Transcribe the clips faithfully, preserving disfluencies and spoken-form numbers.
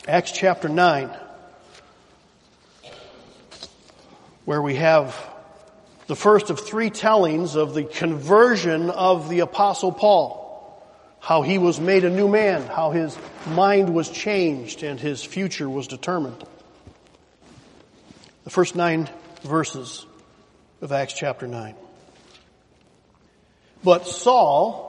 Acts chapter nine, where we have the first of three tellings of the conversion of the Apostle Paul, how he was made a new man, how his mind was changed and his future was determined. The first nine verses of Acts chapter nine. But Saul,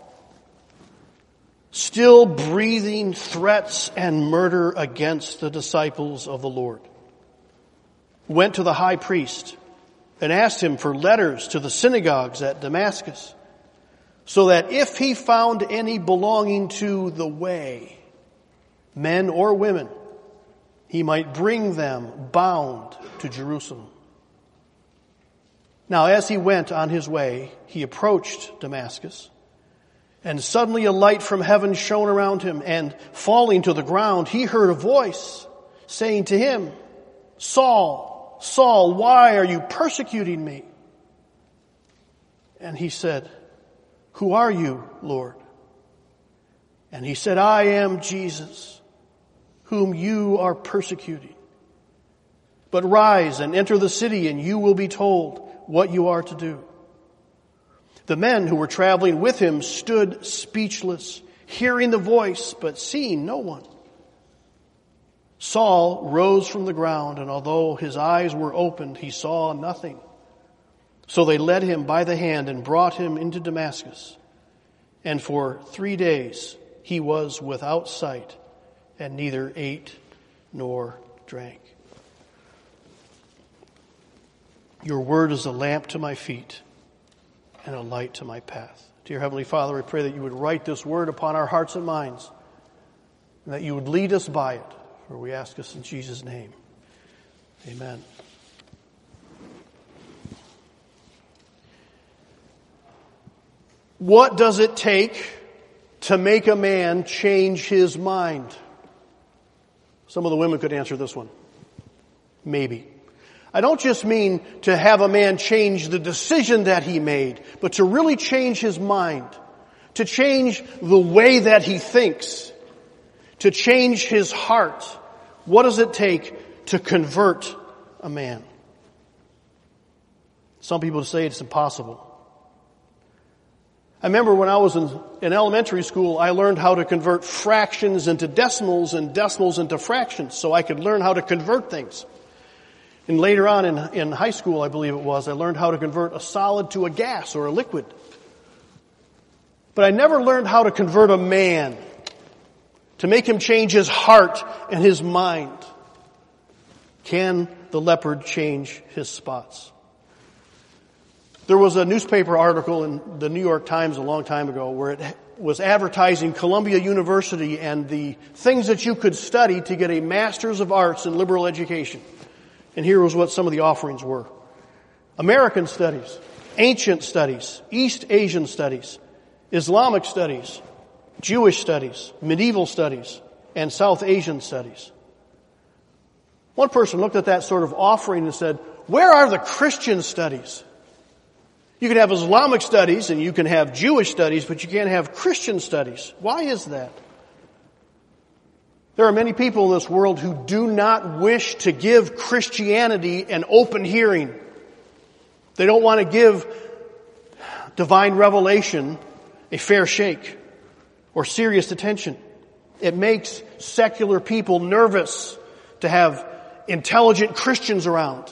still breathing threats and murder against the disciples of the Lord, went to the high priest and asked him for letters to the synagogues at Damascus, so that if he found any belonging to the way, men or women, he might bring them bound to Jerusalem. Now, as he went on his way, he approached Damascus, and suddenly a light from heaven shone around him, and falling to the ground, he heard a voice saying to him, "Saul, Saul, why are you persecuting me?" And he said, "Who are you, Lord?" And he said, "I am Jesus, whom you are persecuting. But rise and enter the city, and you will be told what you are to do." The men who were traveling with him stood speechless, hearing the voice, but seeing no one. Saul rose from the ground, and although his eyes were opened, he saw nothing. So they led him by the hand and brought him into Damascus. And for three days he was without sight, and neither ate nor drank. Your word is a lamp to my feet and a light to my path. Dear Heavenly Father, I pray that you would write this word upon our hearts and minds, and that you would lead us by it. For we ask us in Jesus' name. Amen. What does it take to make a man change his mind? Some of the women could answer this one. Maybe. I don't just mean to have a man change the decision that he made, but to really change his mind, to change the way that he thinks, to change his heart. What does it take to convert a man? Some people say it's impossible. I remember when I was in, in elementary school, I learned how to convert fractions into decimals and decimals into fractions so I could learn how to convert things. And later on in, in high school, I believe it was, I learned how to convert a solid to a gas or a liquid. But I never learned how to convert a man, to make him change his heart and his mind. Can the leopard change his spots? There was a newspaper article in the New York Times a long time ago where it was advertising Columbia University and the things that you could study to get a Master's of Arts in liberal education. And here was what some of the offerings were. American studies, ancient studies, East Asian studies, Islamic studies, Jewish studies, medieval studies, and South Asian studies. One person looked at that sort of offering and said, "Where are the Christian studies? You can have Islamic studies and you can have Jewish studies, but you can't have Christian studies. Why is that?" There are many people in this world who do not wish to give Christianity an open hearing. They don't want to give divine revelation a fair shake or serious attention. It makes secular people nervous to have intelligent Christians around.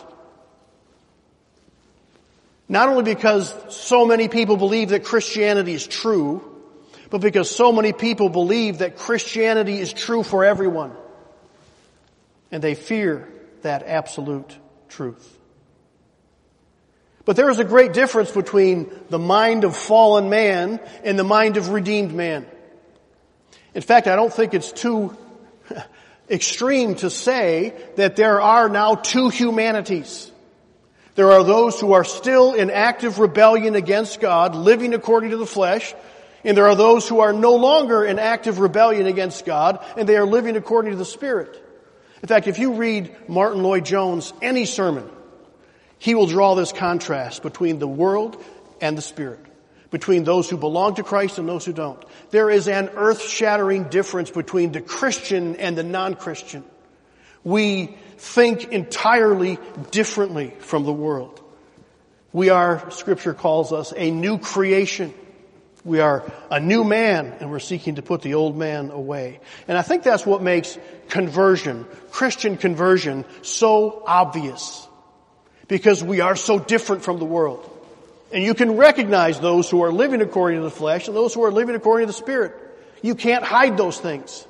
Not only because so many people believe that Christianity is true, but because so many people believe that Christianity is true for everyone. And they fear that absolute truth. But there is a great difference between the mind of fallen man and the mind of redeemed man. In fact, I don't think it's too extreme to say that there are now two humanities. There are those who are still in active rebellion against God, living according to the flesh, and there are those who are no longer in active rebellion against God, and they are living according to the Spirit. In fact, if you read Martin Lloyd-Jones' any sermon, he will draw this contrast between the world and the Spirit. between those who belong to Christ and those who don't. There is an earth-shattering difference between the Christian and the non-Christian. We think entirely differently from the world. We are, Scripture calls us, a new creation. We are a new man, and we're seeking to put the old man away. And I think that's what makes conversion, Christian conversion, so obvious. Because we are so different from the world. And you can recognize those who are living according to the flesh and those who are living according to the Spirit. You can't hide those things.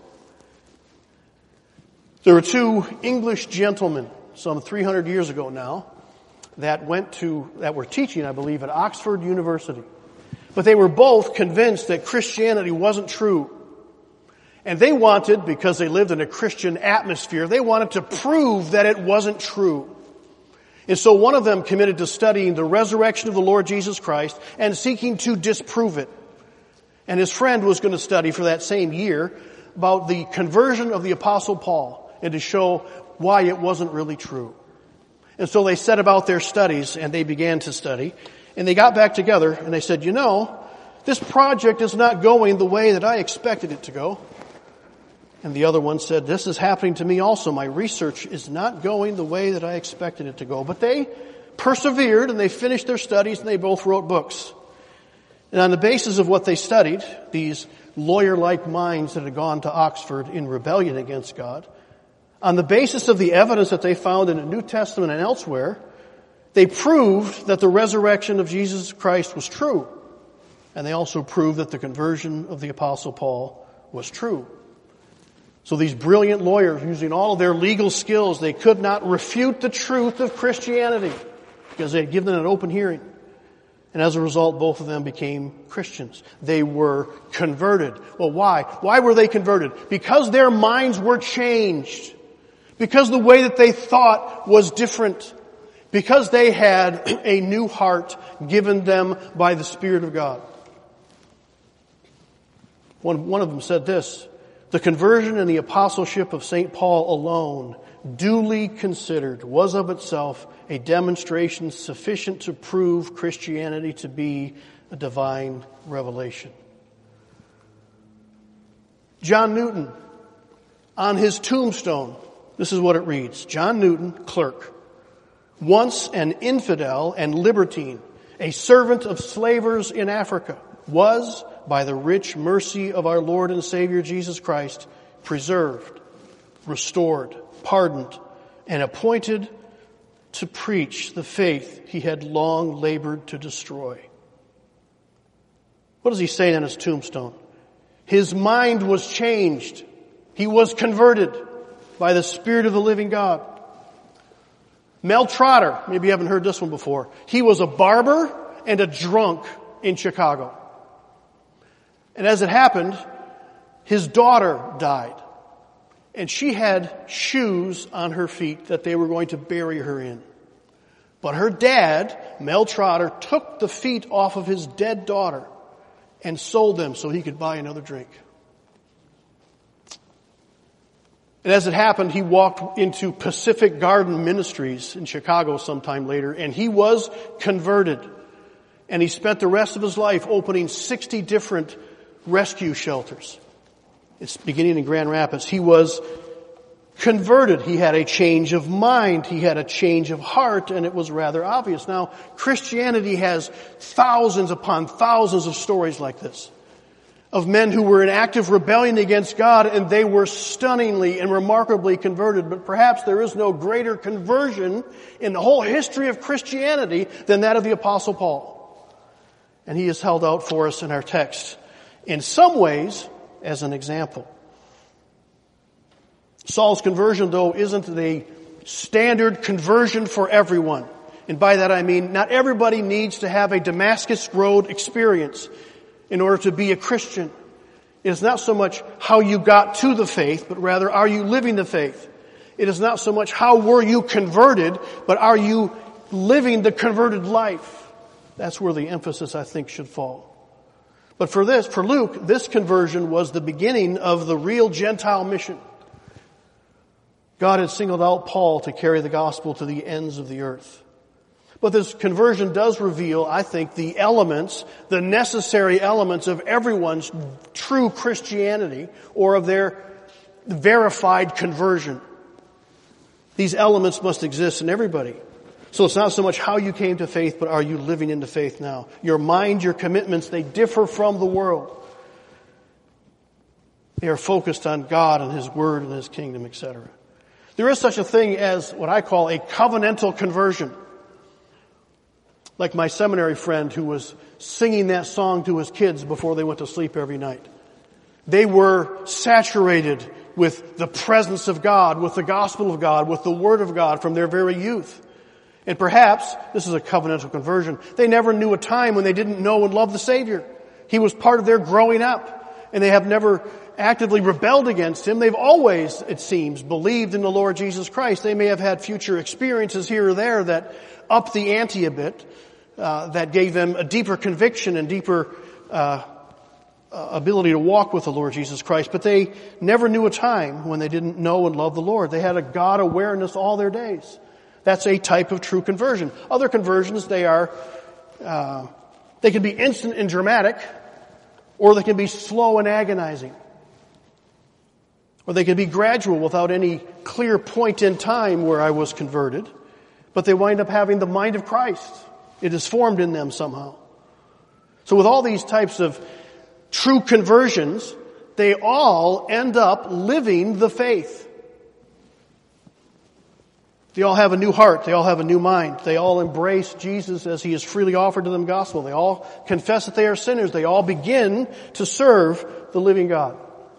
There were two English gentlemen, some three hundred years ago now, that went to, that were teaching, I believe, at Oxford University. But they were both convinced that Christianity wasn't true. And they wanted, because they lived in a Christian atmosphere, they wanted to prove that it wasn't true. And so one of them committed to studying the resurrection of the Lord Jesus Christ and seeking to disprove it. And his friend was going to study for that same year about the conversion of the Apostle Paul and to show why it wasn't really true. And so they set about their studies and they began to study. And they got back together and they said, you know, this project is not going the way that I expected it to go. And the other one said, this is happening to me also. My research is not going the way that I expected it to go. But they persevered and they finished their studies and they both wrote books. And on the basis of what they studied, these lawyer-like minds that had gone to Oxford in rebellion against God, on the basis of the evidence that they found in the New Testament and elsewhere, they proved that the resurrection of Jesus Christ was true. And they also proved that the conversion of the Apostle Paul was true. So these brilliant lawyers, using all of their legal skills, they could not refute the truth of Christianity because they had given it an open hearing. And as a result, both of them became Christians. They were converted. Well, why? Why were they converted? Because their minds were changed. Because the way that they thought was different. Because they had a new heart given them by the Spirit of God. One, one of them said this, the conversion and the apostleship of Saint Paul alone, duly considered, was of itself a demonstration sufficient to prove Christianity to be a divine revelation. John Newton, on his tombstone, this is what it reads, John Newton, clerk, once an infidel and libertine, a servant of slavers in Africa, was, by the rich mercy of our Lord and Savior Jesus Christ, preserved, restored, pardoned, and appointed to preach the faith he had long labored to destroy. What does he say on his tombstone? His mind was changed. He was converted by the Spirit of the living God. Mel Trotter, maybe you haven't heard this one before. He was a barber and a drunk in Chicago. And as it happened, his daughter died. And she had shoes on her feet that they were going to bury her in. But her dad, Mel Trotter, took the feet off of his dead daughter and sold them so he could buy another drink. And as it happened, he walked into Pacific Garden Ministries in Chicago sometime later, and he was converted. And he spent the rest of his life opening sixty different rescue shelters. It's beginning in Grand Rapids. He was converted. He had a change of mind. He had a change of heart, and it was rather obvious. Now, Christianity has thousands upon thousands of stories like this, of men who were in active rebellion against God, and they were stunningly and remarkably converted. But perhaps there is no greater conversion in the whole history of Christianity than that of the Apostle Paul. And he is held out for us in our text, in some ways, as an example. Saul's conversion, though, isn't the standard conversion for everyone. And by that I mean, not everybody needs to have a Damascus Road experience in order to be a Christian. It is not so much how you got to the faith, but rather, are you living the faith? It is not so much how were you converted, but are you living the converted life? That's where the emphasis, I think, should fall. But for this, for Luke, this conversion was the beginning of the real Gentile mission. God had singled out Paul to carry the gospel to the ends of the earth. But this conversion does reveal, I think, the elements, the necessary elements of everyone's true Christianity or of their verified conversion. These elements must exist in everybody. So it's not so much how you came to faith, but are you living into faith now? Your mind, your commitments, they differ from the world. They are focused on God and His Word and His kingdom, et cetera. There is such a thing as what I call a covenantal conversion. Like my seminary friend who was singing that song to his kids before they went to sleep every night. They were saturated with the presence of God, with the gospel of God, with the Word of God from their very youth. And perhaps, this is a covenantal conversion, they never knew a time when they didn't know and love the Savior. He was part of their growing up, and they have never actively rebelled against Him. They've always, it seems, believed in the Lord Jesus Christ. They may have had future experiences here or there that upped the ante a bit, uh, that gave them a deeper conviction and deeper uh, uh, ability to walk with the Lord Jesus Christ. But they never knew a time when they didn't know and love the Lord. They had a God awareness all their days. That's a type of true conversion. Other conversions, they are, uh, they can be instant and dramatic, or they can be slow and agonizing. Or they can be gradual without any clear point in time where I was converted, but they wind up having the mind of Christ. It is formed in them somehow. So with all these types of true conversions, they all end up living the faith. They all have a new heart. They all have a new mind. They all embrace Jesus as He has freely offered to them gospel. They all confess that they are sinners. They all begin to serve the living God.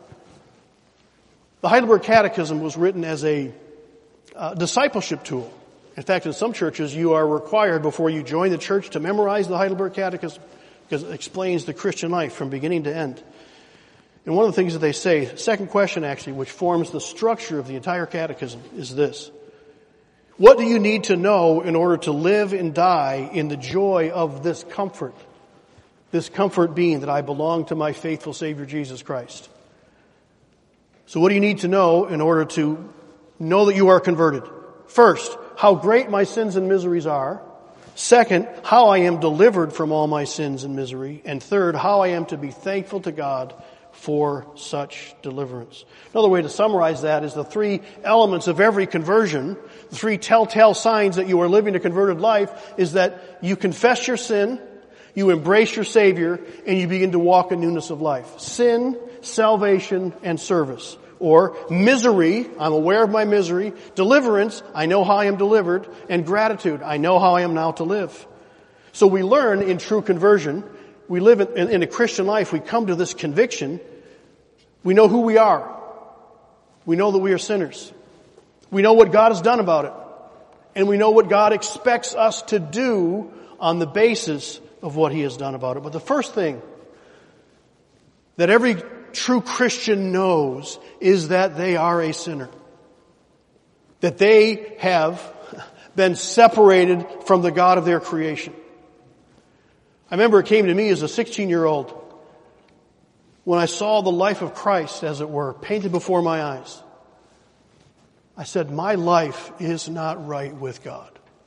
The Heidelberg Catechism was written as a uh, discipleship tool. In fact, in some churches, you are required before you join the church to memorize the Heidelberg Catechism because it explains the Christian life from beginning to end. And one of the things that they say, second question actually, which forms the structure of the entire catechism, is this. What do you need to know in order to live and die in the joy of this comfort? This comfort being that I belong to my faithful Savior Jesus Christ. So what do you need to know in order to know that you are converted? First, how great my sins and miseries are. Second, how I am delivered from all my sins and misery. And third, how I am to be thankful to God for such deliverance. Another way to summarize that is the three elements of every conversion, the three telltale signs that you are living a converted life, is that you confess your sin, you embrace your Savior, and you begin to walk in newness of life. Sin, salvation, and service. Or misery, I'm aware of my misery. Deliverance, I know how I am delivered. And gratitude, I know how I am now to live. So we learn in true conversion, we live in, in a Christian life, we come to this conviction. We know who we are. We know that we are sinners. We know what God has done about it. And we know what God expects us to do on the basis of what He has done about it. But the first thing that every true Christian knows is that they are a sinner. That they have been separated from the God of their creation. I remember it came to me as a sixteen-year-old when I saw the life of Christ, as it were, painted before my eyes. I said, my life is not right with God.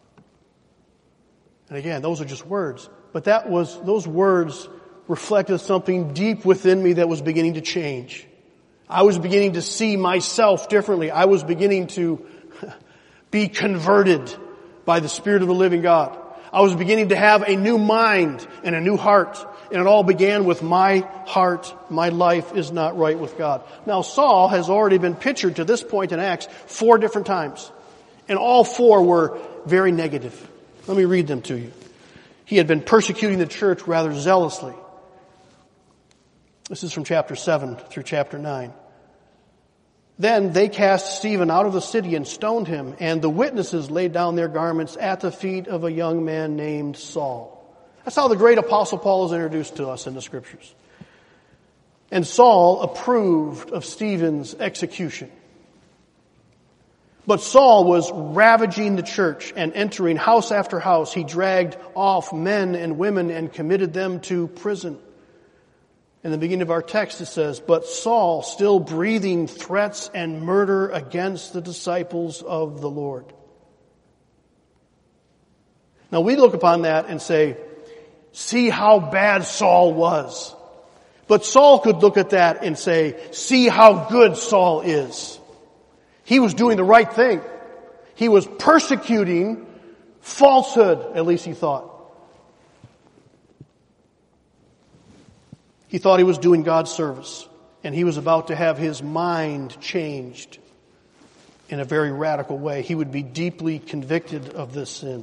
And again, those are just words. But that was, those words reflected something deep within me that was beginning to change. I was beginning to see myself differently. I was beginning to be converted by the Spirit of the living God. I was beginning to have a new mind and a new heart. And it all began with my heart, my life is not right with God. Now Saul has already been pictured to this point in Acts four different times. And all four were very negative. Let me read them to you. He had been persecuting the church rather zealously. This is from chapter seven through chapter nine. Then they cast Stephen out of the city and stoned him, and the witnesses laid down their garments at the feet of a young man named Saul. That's how the great apostle Paul is introduced to us in the scriptures. And Saul approved of Stephen's execution. But Saul was ravaging the church and entering house after house. He dragged off men and women and committed them to prison. In the beginning of our text it says, but Saul still breathing threats and murder against the disciples of the Lord. Now we look upon that and say, see how bad Saul was. But Saul could look at that and say, see how good Saul is. He was doing the right thing. He was persecuting falsehood, at least he thought. He thought he was doing God's service, and he was about to have his mind changed in a very radical way. He would be deeply convicted of this sin.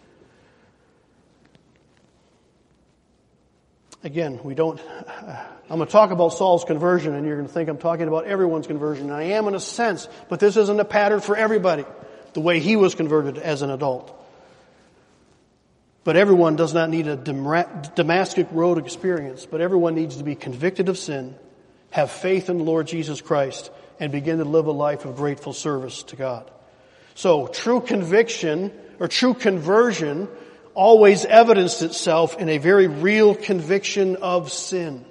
Again, we don't, I'm going to talk about Saul's conversion, and you're going to think I'm talking about everyone's conversion. And I am in a sense, but this isn't a pattern for everybody, the way he was converted as an adult. But everyone does not need a Damascus Road experience, but everyone needs to be convicted of sin, have faith in the Lord Jesus Christ, and begin to live a life of grateful service to God. So true conviction, or true conversion, always evidenced itself in a very real conviction of sin.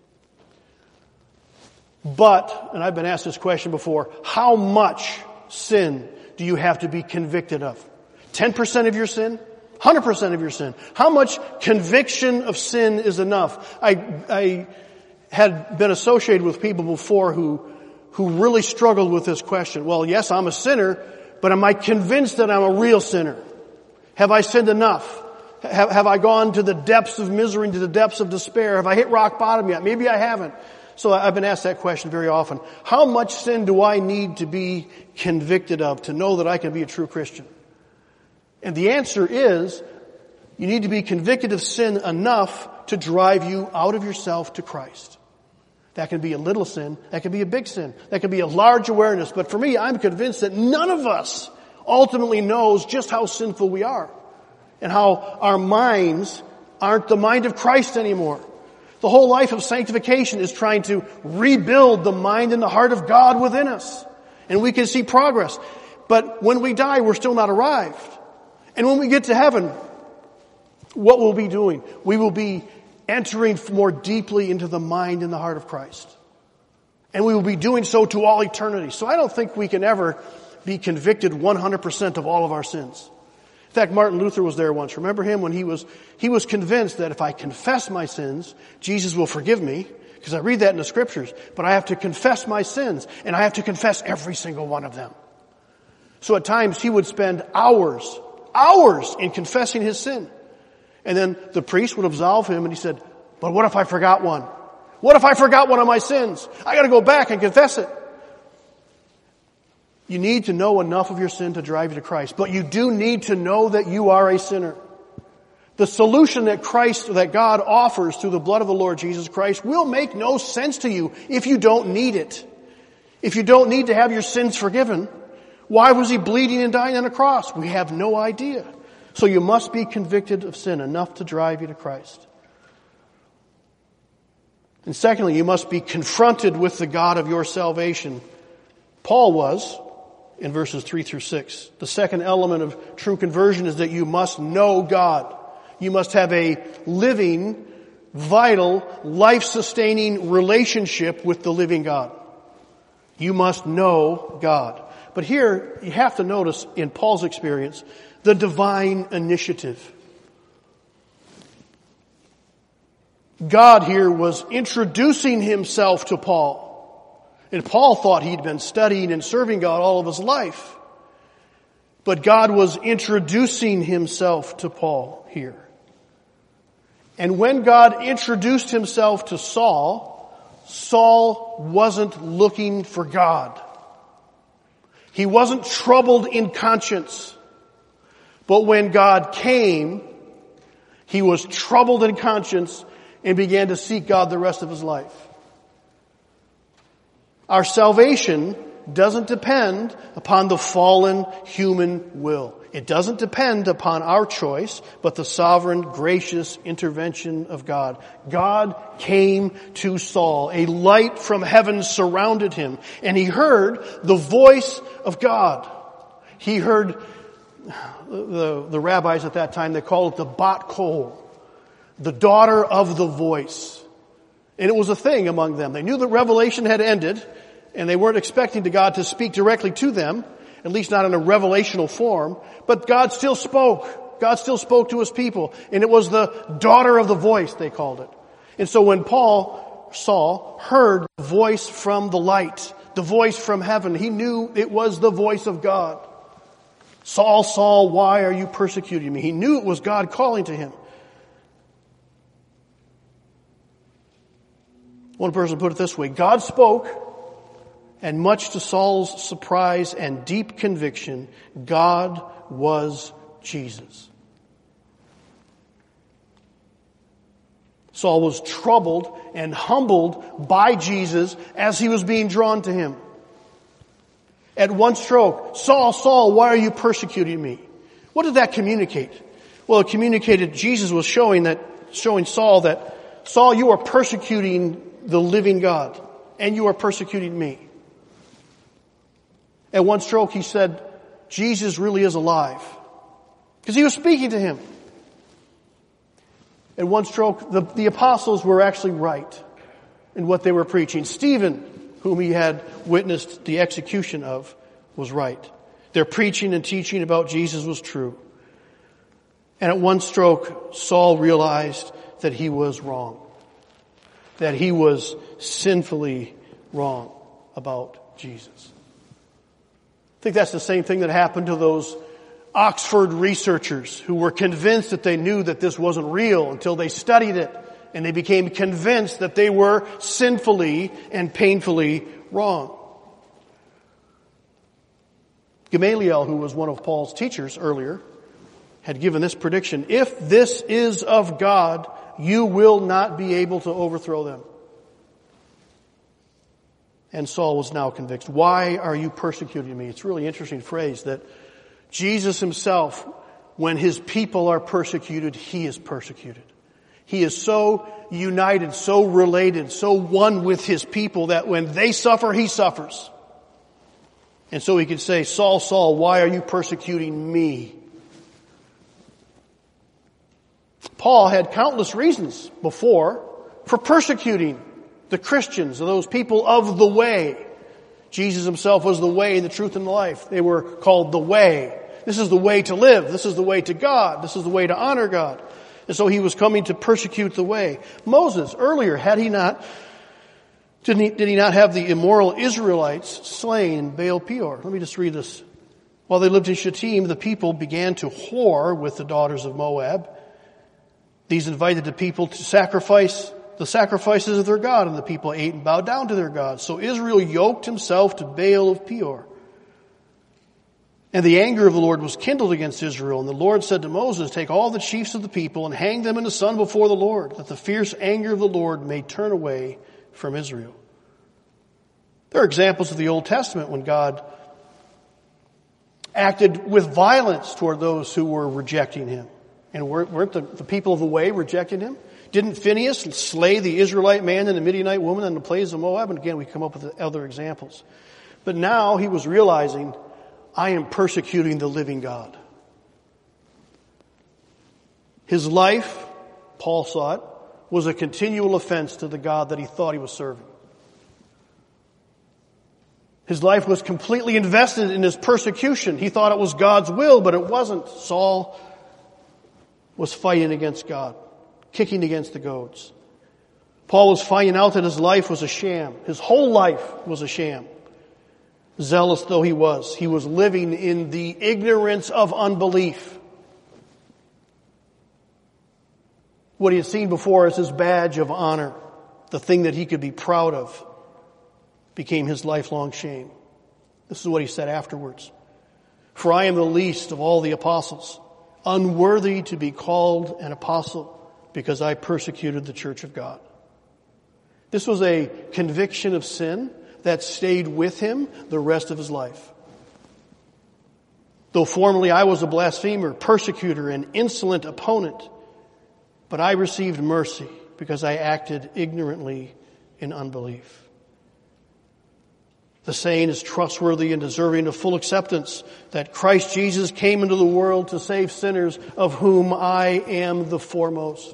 But, and I've been asked this question before, how much sin do you have to be convicted of? ten percent of your sin? one hundred percent of your sin? How much conviction of sin is enough? I, I had been associated with people before who, who really struggled with this question. Well, yes, I'm a sinner, but am I convinced that I'm a real sinner? Have I sinned enough? Have, have I gone to the depths of misery, to the depths of despair? Have I hit rock bottom yet? Maybe I haven't. So I've been asked that question very often. How much sin do I need to be convicted of to know that I can be a true Christian? And the answer is, you need to be convicted of sin enough to drive you out of yourself to Christ. That can be a little sin. That can be a big sin. That can be a large awareness. But for me, I'm convinced that none of us ultimately knows just how sinful we are and how our minds aren't the mind of Christ anymore. The whole life of sanctification is trying to rebuild the mind and the heart of God within us. And we can see progress. But when we die, we're still not arrived. And when we get to heaven, what will we be doing? We will be entering more deeply into the mind and the heart of Christ. And we will be doing so to all eternity. So I don't think we can ever be convicted one hundred percent of all of our sins. In fact, Martin Luther was there once. Remember him when he was, he was convinced that if I confess my sins, Jesus will forgive me, because I read that in the scriptures, but I have to confess my sins, and I have to confess every single one of them. So at times he would spend hours, hours in confessing his sin. And then the priest would absolve him, and he said, but what if I forgot one? What if I forgot one of my sins? I gotta go back and confess it. You need to know enough of your sin to drive you to Christ. But you do need to know that you are a sinner. The solution that Christ, that God offers through the blood of the Lord Jesus Christ will make no sense to you if you don't need it. If you don't need to have your sins forgiven, why was he bleeding and dying on a cross? We have no idea. So you must be convicted of sin enough to drive you to Christ. And secondly, you must be confronted with the God of your salvation. Paul was, in verses three through six. The second element of true conversion is that you must know God. You must have a living, vital, life-sustaining relationship with the living God. You must know God. But here, you have to notice, in Paul's experience, the divine initiative. God here was introducing himself to Paul. And Paul thought he'd been studying and serving God all of his life. But God was introducing himself to Paul here. And when God introduced himself to Saul, Saul wasn't looking for God. He wasn't troubled in conscience. But when God came, he was troubled in conscience and began to seek God the rest of his life. Our salvation doesn't depend upon the fallen human will. It doesn't depend upon our choice, but the sovereign, gracious intervention of God. God came to Saul. A light from heaven surrounded him, and he heard the voice of God. He heard the, the rabbis at that time, they called it the Bat Kol, the daughter of the voice. And it was a thing among them. They knew that revelation had ended, and they weren't expecting to God to speak directly to them, at least not in a revelational form, but God still spoke. God still spoke to his people. And it was the daughter of the voice, they called it. And so when Paul, Saul, heard the voice from the light, the voice from heaven, he knew it was the voice of God. Saul, Saul, why are you persecuting me? He knew it was God calling to him. One person put it this way: God spoke, and much to Saul's surprise and deep conviction, God was Jesus. Saul was troubled and humbled by Jesus as he was being drawn to him. At one stroke, Saul, Saul, why are you persecuting me? What did that communicate? Well, it communicated Jesus was showing that, showing Saul that, Saul, you are persecuting the living God, and you are persecuting me. At one stroke, he said, Jesus really is alive. Because he was speaking to him. At one stroke, the, the apostles were actually right in what they were preaching. Stephen, whom he had witnessed the execution of, was right. Their preaching and teaching about Jesus was true. And at one stroke, Saul realized that he was wrong. That he was sinfully wrong about Jesus. I think that's the same thing that happened to those Oxford researchers who were convinced that they knew that this wasn't real until they studied it, and they became convinced that they were sinfully and painfully wrong. Gamaliel, who was one of Paul's teachers earlier, had given this prediction: if this is of God, you will not be able to overthrow them. And Saul was now convicted. Why are you persecuting me? It's a really interesting phrase that Jesus himself, when his people are persecuted, he is persecuted. He is so united, so related, so one with his people that when they suffer, he suffers. And so he could say, Saul, Saul, why are you persecuting me? Paul had countless reasons before for persecuting the Christians, those people of the way. Jesus himself was the way, the truth, and the life. They were called the way. This is the way to live. This is the way to God. This is the way to honor God. And so he was coming to persecute the way. Moses, earlier, had he not, did he, did he not have the immoral Israelites slain in Baal Peor? Let me just read this. While they lived in Shittim, the people began to whore with the daughters of Moab. These invited the people to sacrifice the sacrifices of their God, and the people ate and bowed down to their God. So Israel yoked himself to Baal of Peor. And the anger of the Lord was kindled against Israel. And the Lord said to Moses, take all the chiefs of the people and hang them in the sun before the Lord, that the fierce anger of the Lord may turn away from Israel. There are examples of the Old Testament when God acted with violence toward those who were rejecting him. And weren't the, the people of the way rejecting him? Didn't Phinehas slay the Israelite man and the Midianite woman on the plains of Moab? And again, we come up with other examples. But now he was realizing, I am persecuting the living God. His life, Paul saw it, was a continual offense to the God that he thought he was serving. His life was completely invested in his persecution. He thought it was God's will, but it wasn't. Saul was fighting against God, kicking against the goads. Paul was finding out that his life was a sham. His whole life was a sham. Zealous though he was, he was living in the ignorance of unbelief. What he had seen before as his badge of honor, the thing that he could be proud of, became his lifelong shame. This is what he said afterwards. For I am the least of all the apostles, unworthy to be called an apostle, because I persecuted the church of God. This was a conviction of sin that stayed with him the rest of his life. Though formerly I was a blasphemer, persecutor, and insolent opponent, but I received mercy because I acted ignorantly in unbelief. The saying is trustworthy and deserving of full acceptance, that Christ Jesus came into the world to save sinners, of whom I am the foremost.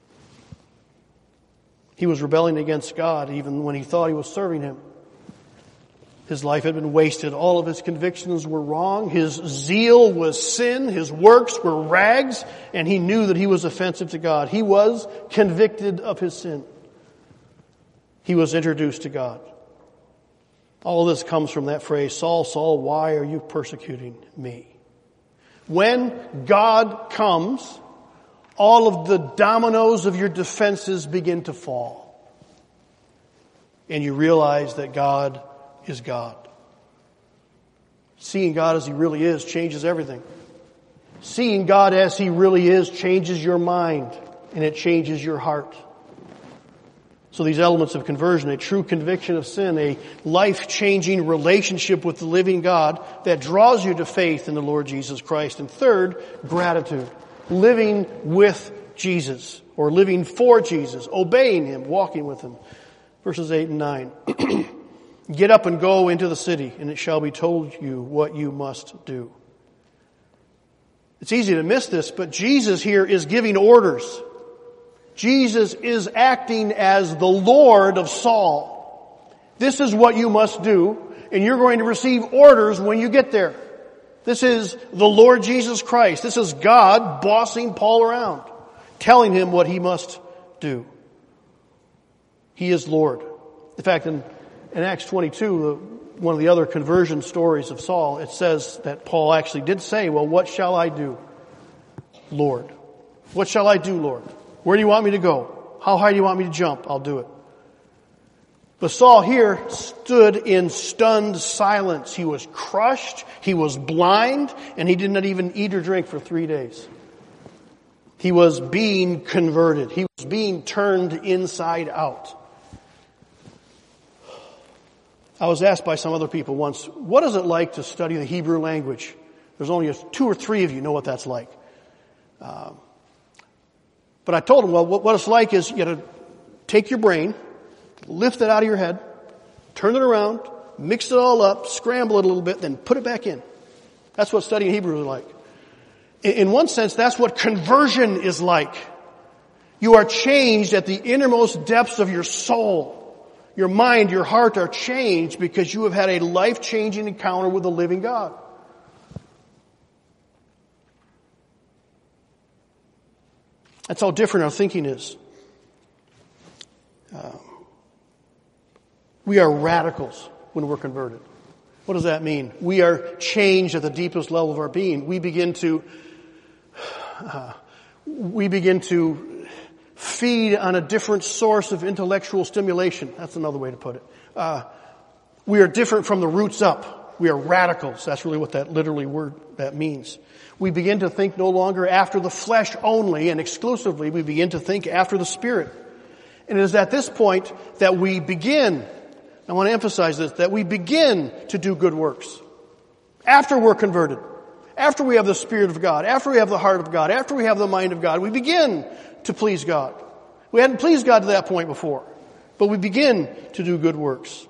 He was rebelling against God even when he thought he was serving him. His life had been wasted. All of his convictions were wrong. His zeal was sin. His works were rags. And he knew that he was offensive to God. He was convicted of his sin. He was introduced to God. All of this comes from that phrase, Saul, Saul, why are you persecuting me? When God comes, all of the dominoes of your defenses begin to fall. And you realize that God is God. Seeing God as He really is changes everything. Seeing God as He really is changes your mind and it changes your heart. So these elements of conversion, a true conviction of sin, a life-changing relationship with the living God that draws you to faith in the Lord Jesus Christ. And third, gratitude. Living with Jesus or living for Jesus, obeying Him, walking with Him. Verses eight and nine. Get up and go into the city, and it shall be told you what you must do. It's easy to miss this, but Jesus here is giving orders. Jesus is acting as the Lord of Saul. This is what you must do, and you're going to receive orders when you get there. This is the Lord Jesus Christ. This is God bossing Paul around, telling him what he must do. He is Lord. In fact, in, in Acts twenty-two, the, one of the other conversion stories of Saul, it says that Paul actually did say, well, what shall I do, Lord? What shall I do, Lord? Where do you want me to go? How high do you want me to jump? I'll do it. But Saul here stood in stunned silence. He was crushed, he was blind, and he did not even eat or drink for three days. He was being converted. He was being turned inside out. I was asked by some other people once, what is it like to study the Hebrew language? There's only a, two or three of you know what that's like. Um, But I told him, well, what it's like is you got to take your brain, lift it out of your head, turn it around, mix it all up, scramble it a little bit, then put it back in. That's what studying Hebrew is like. In one sense, that's what conversion is like. You are changed at the innermost depths of your soul. Your mind, your heart are changed because you have had a life-changing encounter with the living God. That's how different our thinking is. Um, we are radicals when we're converted. What does that mean? We are changed at the deepest level of our being. We begin to, uh, we begin to feed on a different source of intellectual stimulation. That's another way to put it. Uh, we are different from the roots up. We are radicals. That's really what that literally word that means. We begin to think no longer after the flesh only and exclusively. We begin to think after the Spirit. And it is at this point that we begin, I want to emphasize this, that we begin to do good works. After we're converted, after we have the Spirit of God, after we have the heart of God, after we have the mind of God, we begin to please God. We hadn't pleased God to that point before, but we begin to do good works.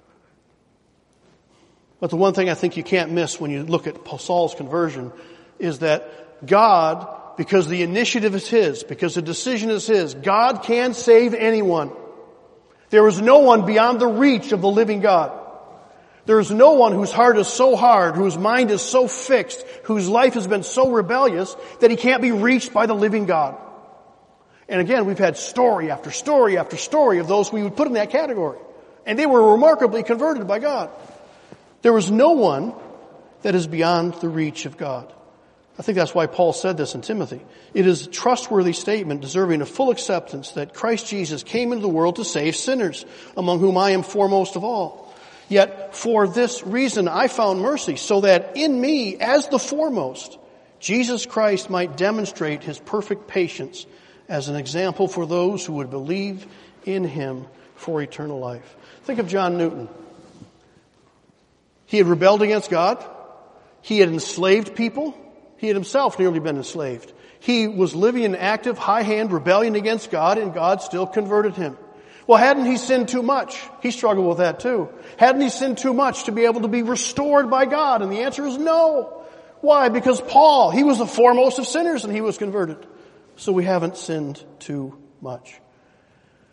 But the one thing I think you can't miss when you look at Saul's conversion is that God, because the initiative is His, because the decision is His, God can save anyone. There is no one beyond the reach of the living God. There is no one whose heart is so hard, whose mind is so fixed, whose life has been so rebellious that he can't be reached by the living God. And again, we've had story after story after story of those we would put in that category. And they were remarkably converted by God. There is no one that is beyond the reach of God. I think that's why Paul said this in Timothy. It is a trustworthy statement deserving of full acceptance that Christ Jesus came into the world to save sinners, among whom I am foremost of all. Yet for this reason I found mercy, so that in me, as the foremost, Jesus Christ might demonstrate His perfect patience as an example for those who would believe in Him for eternal life. Think of John Newton. He had rebelled against God. He had enslaved people. He had himself nearly been enslaved. He was living in active, high-hand rebellion against God, and God still converted him. Well, hadn't he sinned too much? He struggled with that too. Hadn't he sinned too much to be able to be restored by God? And the answer is no. Why? Because Paul, he was the foremost of sinners and he was converted. So we haven't sinned too much.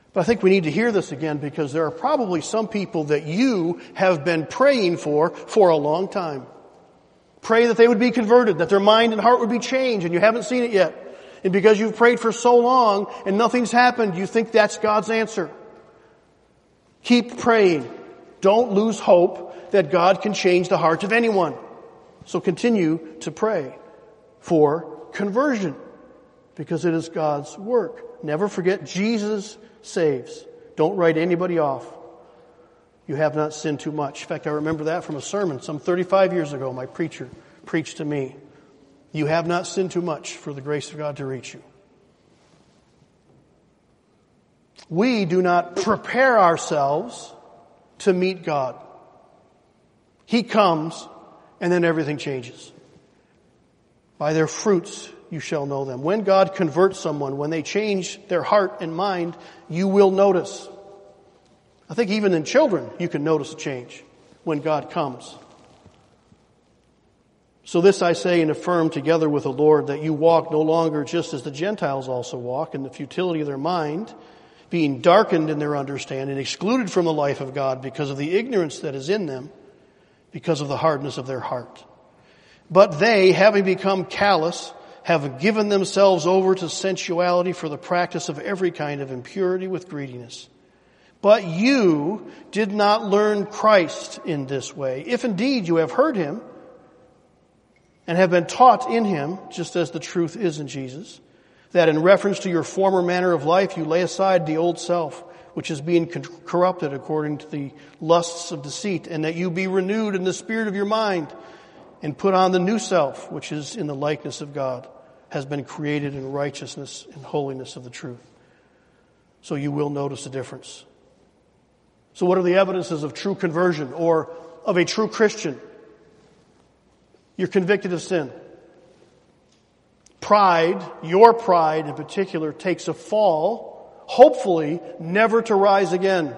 But I think we need to hear this again because there are probably some people that you have been praying for for a long time. Pray that they would be converted, that their mind and heart would be changed, and you haven't seen it yet. And because you've prayed for so long and nothing's happened, you think that's God's answer. Keep praying. Don't lose hope that God can change the heart of anyone. So continue to pray for conversion because it is God's work. Never forget Jesus saves. Don't write anybody off. You have not sinned too much. In fact, I remember that from a sermon some thirty-five years ago. My preacher preached to me. You have not sinned too much for the grace of God to reach you. We do not prepare ourselves to meet God. He comes and then everything changes. By their fruits you shall know them. When God converts someone, when they change their heart and mind, you will notice. I think even in children you can notice a change when God comes. So this I say and affirm together with the Lord, that you walk no longer just as the Gentiles also walk, in the futility of their mind, being darkened in their understanding, excluded from the life of God because of the ignorance that is in them, because of the hardness of their heart. But they, having become callous, have given themselves over to sensuality for the practice of every kind of impurity with greediness. But you did not learn Christ in this way, if indeed you have heard him and have been taught in him, just as the truth is in Jesus, that in reference to your former manner of life you lay aside the old self, which is being corrupted according to the lusts of deceit, and that you be renewed in the spirit of your mind, and put on the new self, which is in the likeness of God, has been created in righteousness and holiness of the truth. So you will notice a difference. So what are the evidences of true conversion or of a true Christian? You're convicted of sin. Pride, your pride in particular, takes a fall, hopefully never to rise again.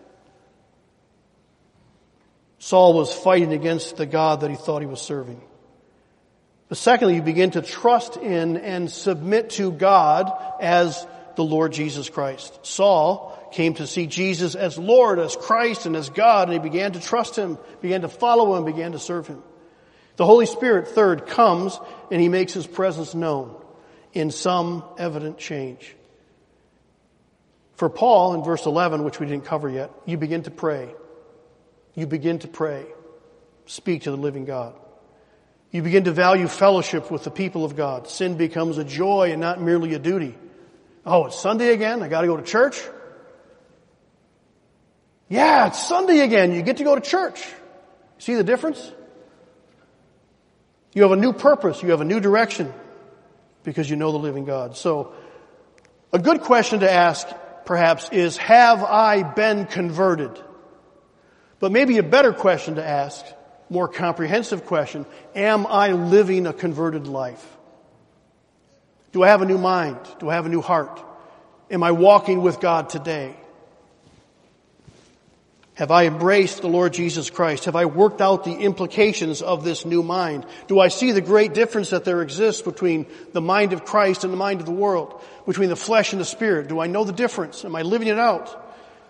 Saul was fighting against the God that he thought he was serving. But secondly, you begin to trust in and submit to God as the Lord Jesus Christ. Saul came to see Jesus as Lord, as Christ, and as God, and he began to trust him, began to follow him, began to serve him. The Holy Spirit, third, comes and he makes his presence known in some evident change. For Paul, in verse eleven, which we didn't cover yet, you begin to pray. You begin to pray. Speak to the living God. You begin to value fellowship with the people of God. Sin becomes a joy and not merely a duty. Oh, it's Sunday again? I got to go to church? Yeah, it's Sunday again. You get to go to church. See the difference? You have a new purpose. You have a new direction because you know the living God. So a good question to ask, perhaps, is, have I been converted? But maybe a better question to ask, more comprehensive question, am I living a converted life? Do I have a new mind? Do I have a new heart? Am I walking with God today? Have I embraced the Lord Jesus Christ? Have I worked out the implications of this new mind? Do I see the great difference that there exists between the mind of Christ and the mind of the world? Between the flesh and the spirit? Do I know the difference? Am I living it out?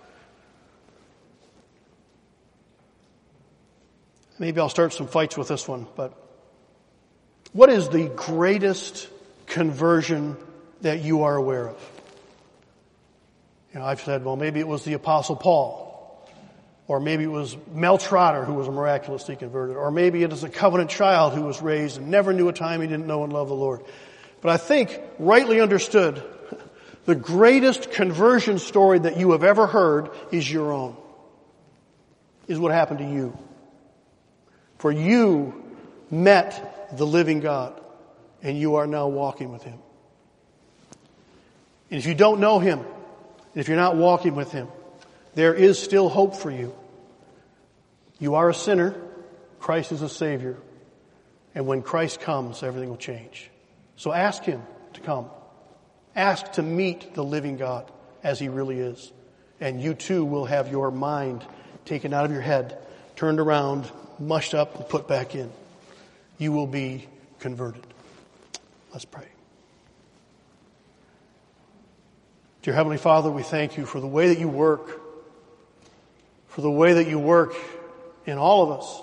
Maybe I'll start some fights with this one, but what is the greatest conversion that you are aware of? You know, I've said, well, maybe it was the Apostle Paul. Or maybe it was Mel Trotter who was miraculously converted. Or maybe it is a covenant child who was raised and never knew a time he didn't know and love the Lord. But I think, rightly understood, the greatest conversion story that you have ever heard is your own. Is what happened to you. For you met the living God, and you are now walking with him. And if you don't know him, and if you're not walking with him, there is still hope for you. You are a sinner. Christ is a Savior. And when Christ comes, everything will change. So ask him to come. Ask to meet the living God as he really is. And you too will have your mind taken out of your head, turned around, mushed up, and put back in. You will be converted. Let's pray. Dear Heavenly Father, we thank you for the way that you work, for the way that you work in all of us,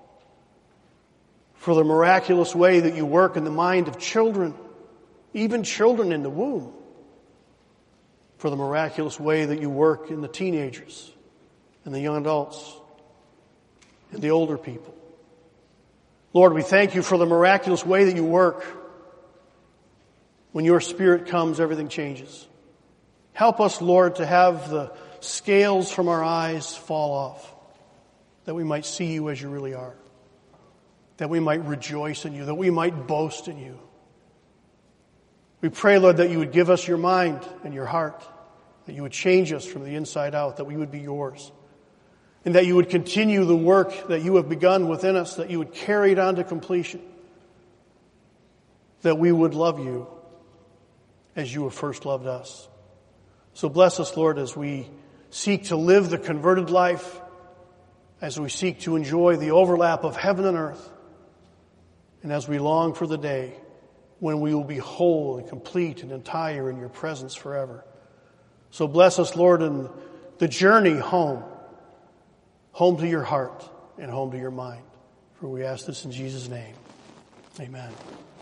for the miraculous way that you work in the mind of children, even children in the womb, for the miraculous way that you work in the teenagers and the young adults and the older people. Lord, we thank you for the miraculous way that you work. When your Spirit comes, everything changes. Help us, Lord, to have the scales from our eyes fall off, that we might see you as you really are, that we might rejoice in you, that we might boast in you. We pray, Lord, that you would give us your mind and your heart, that you would change us from the inside out, that we would be yours, and that you would continue the work that you have begun within us, that you would carry it on to completion, that we would love you as you have first loved us. So bless us, Lord, as we seek to live the converted life, as we seek to enjoy the overlap of heaven and earth, and as we long for the day when we will be whole and complete and entire in your presence forever. So bless us, Lord, in the journey home, home to your heart and home to your mind. For we ask this in Jesus' name. Amen.